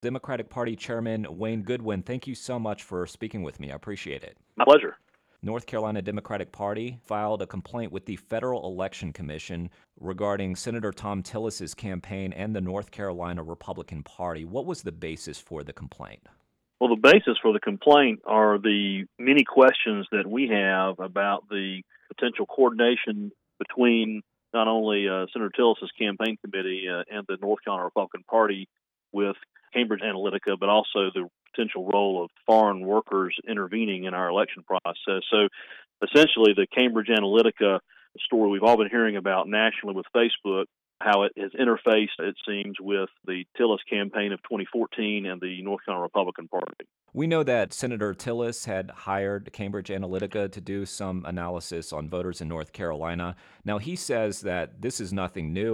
Democratic Party Chairman Wayne Goodwin, thank you so much for speaking with me. I appreciate it. My pleasure. North Carolina Democratic Party filed a complaint with the Federal Election Commission regarding Senator Thom Tillis's campaign and the North Carolina Republican Party. What was the basis for the complaint? Well, the basis for the complaint are the many questions that we have about the potential coordination between not only Senator Tillis's campaign committee and the North Carolina Republican Party with Cambridge Analytica, but also the potential role of foreign workers intervening in our election process. So essentially, the Cambridge Analytica story we've all been hearing about nationally with Facebook, how it has interfaced, it seems, with the Tillis campaign of 2014 and the North Carolina Republican Party. We know that Senator Tillis had hired Cambridge Analytica to do some analysis on voters in North Carolina. Now, he says that this is nothing new.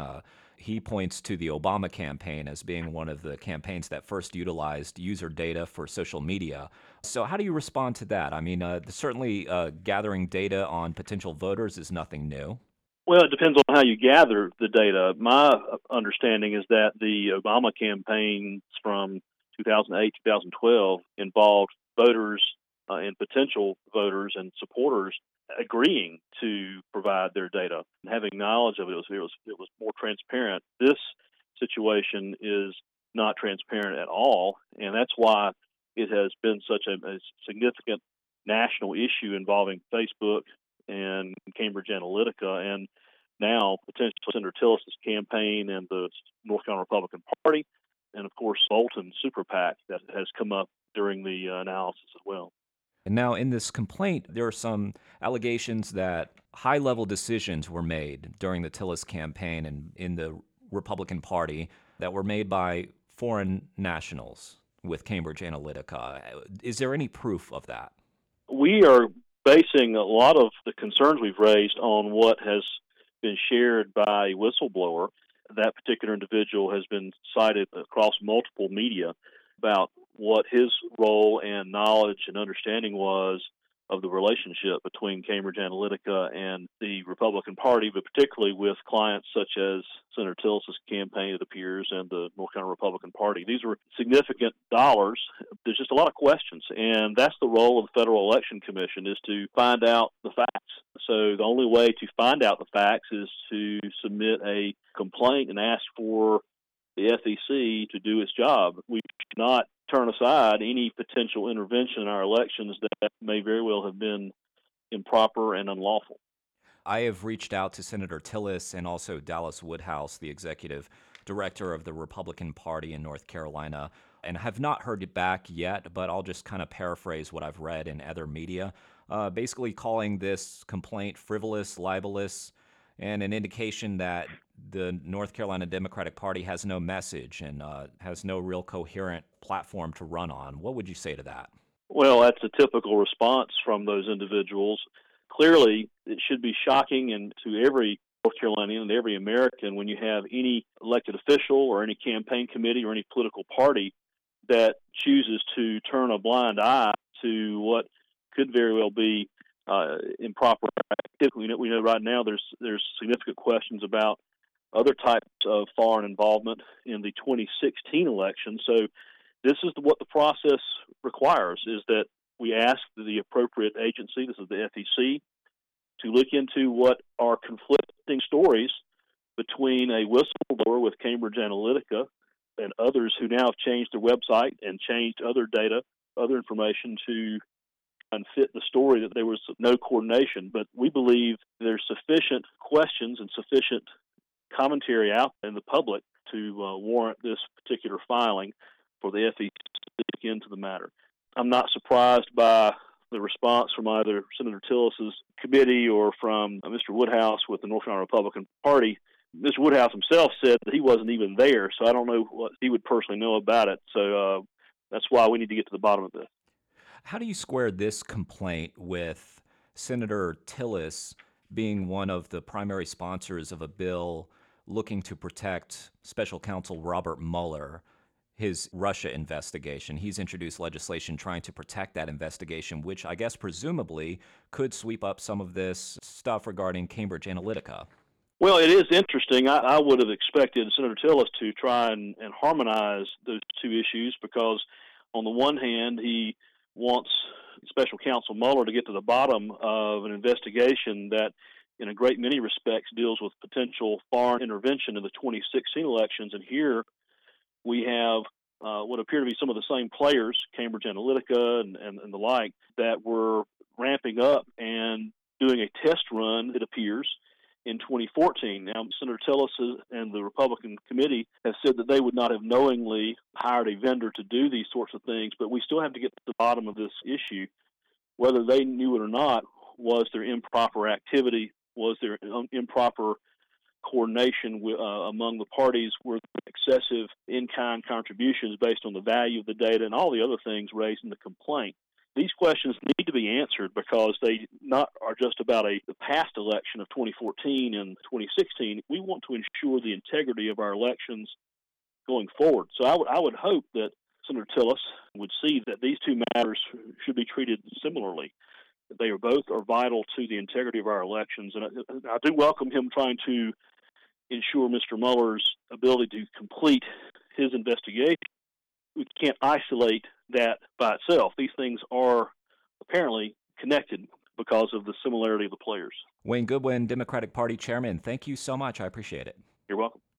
He points to the Obama campaign as being one of the campaigns that first utilized user data for social media. So, how do you respond to that? Certainly gathering data on potential voters is nothing new. Well, it depends on how you gather the data. My understanding is that the Obama campaigns from 2008, 2012 involved voters and potential voters and supporters agreeing to provide their data and having knowledge of it. It was more transparent. This situation is not transparent at all, and that's why it has been such a significant national issue involving Facebook and Cambridge Analytica, and now potentially Senator Tillis's campaign and the North Carolina Republican Party, and of course Bolton Super PAC that has come up during the analysis as well. And now, in this complaint, there are some allegations that high level decisions were made during the Tillis campaign and in the Republican Party that were made by foreign nationals with Cambridge Analytica. Is there any proof of that? We are basing a lot of the concerns we've raised on what has been shared by a whistleblower. That particular individual has been cited across multiple media about what his role and knowledge and understanding was of the relationship between Cambridge Analytica and the Republican Party, but particularly with clients such as Senator Tillis's campaign, it appears, and the North Carolina Republican Party. These were significant dollars. There's just a lot of questions, and that's the role of the Federal Election Commission, is to find out the facts. So the only way to find out the facts is to submit a complaint and ask for the FEC to do its job. We should not turn aside any potential intervention in our elections that may very well have been improper and unlawful. I have reached out to Senator Tillis and also Dallas Woodhouse, the executive director of the Republican Party in North Carolina, and have not heard it back yet, but I'll just kind of paraphrase what I've read in other media, basically calling this complaint frivolous, libelous, and an indication that the North Carolina Democratic Party has no message and has no real coherent platform to run on. What would you say to that? Well, that's a typical response from those individuals. Clearly, it should be shocking and to every North Carolinian and every American when you have any elected official or any campaign committee or any political party that chooses to turn a blind eye to what could very well be improper activity. We know right now there's significant questions about other types of foreign involvement in the 2016 election. So this is what the process requires, is that we ask the appropriate agency, this is the FEC, to look into what are conflicting stories between a whistleblower with Cambridge Analytica and others who now have changed their website and changed other data, other information to fit the story that there was no coordination. But we believe there's sufficient questions and sufficient commentary out in the public to warrant this particular filing for the FEC to look into the matter. I'm not surprised by the response from either Senator Tillis's committee or from Mr. Woodhouse with the North Carolina Republican Party. Mr. Woodhouse himself said that he wasn't even there, so I don't know what he would personally know about it. So that's why we need to get to the bottom of this. How do you square this complaint with Senator Tillis being one of the primary sponsors of a bill looking to protect Special Counsel Robert Mueller, his Russia investigation? He's introduced legislation trying to protect that investigation, which I guess presumably could sweep up some of this stuff regarding Cambridge Analytica. Well, it is interesting. I would have expected Senator Tillis to try and harmonize those two issues because, on the one hand, he wants Special Counsel Mueller to get to the bottom of an investigation that, in a great many respects, deals with potential foreign intervention in the 2016 elections. And here we have what appear to be some of the same players, Cambridge Analytica and the like, that were ramping up and doing a test run, it appears, in 2014. Now, Senator Tillis and the Republican committee have said that they would not have knowingly hired a vendor to do these sorts of things, but we still have to get to the bottom of this issue. Whether they knew it or not, was there improper activity? Was there improper coordination among the parties? Were excessive in-kind contributions based on the value of the data and all the other things raised in the complaint? These questions need to be answered because they not are just about the past election of 2014 and 2016. We want to ensure the integrity of our elections going forward. So I would hope that Senator Tillis would see that these two matters should be treated similarly. They are both vital to the integrity of our elections, and I do welcome him trying to ensure Mr. Mueller's ability to complete his investigation. We can't isolate that by itself. These things are apparently connected because of the similarity of the players. Wayne Goodwin, Democratic Party Chairman, thank you so much. I appreciate it. You're welcome.